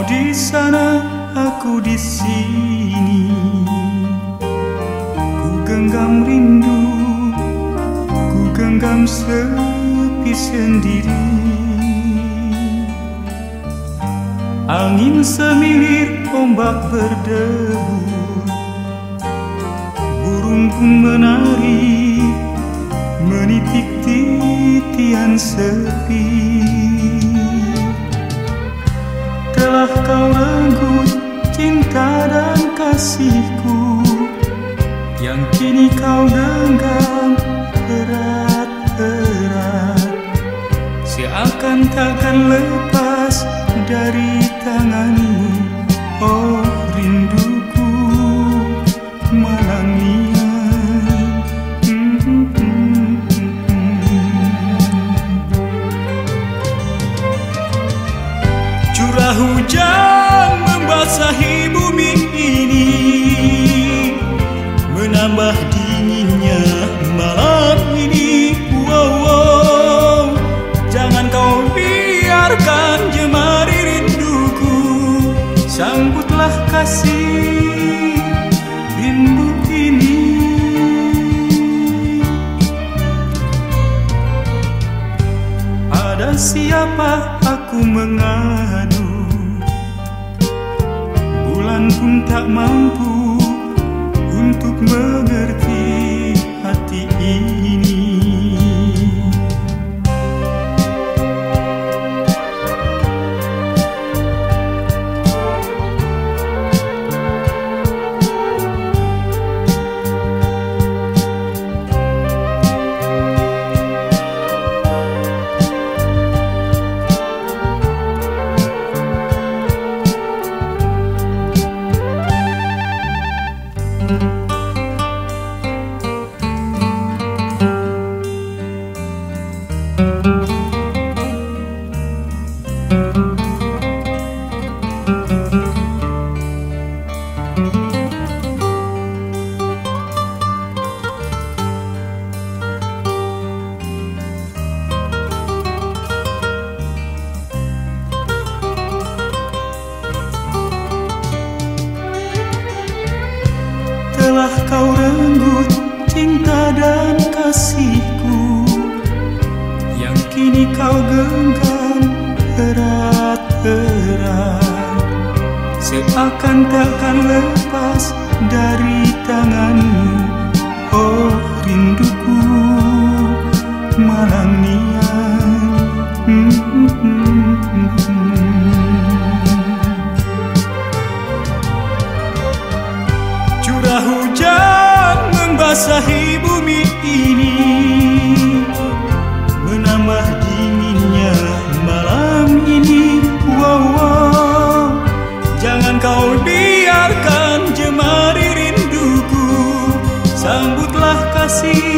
di sana, aku di sini. Ku genggam rindu, ku genggam sepi sendiri. Angin semilir, ombak berdebu, burung pun menari, menitik titian sepi. Telah kau renggut cinta dan kasihku, yang kini kau genggam erat-erat, seakan takkan lepas dari tanganmu. Oh rinduku malangnya. Curah hujan membasahi bumi ini, menambah dinginnya malam ini. Wow, wow. Jangan kau biarkan jemari rinduku, sambutlah kasih rindu ini. Ada siapa aku mengadu, bulan pun tak mampu untuk mengerti hati ini. Telah kau renggut cinta dan kasihku, yang kini kau genggam erat-erat, seakan takkan lepas dari tanganmu. Oh rinduku malangnya. Curah hujan membasahi bumi ini, menambah dinginnya malam ini. Wow, wow. Jangan kau biarkan jemari rinduku, sambutlah kasih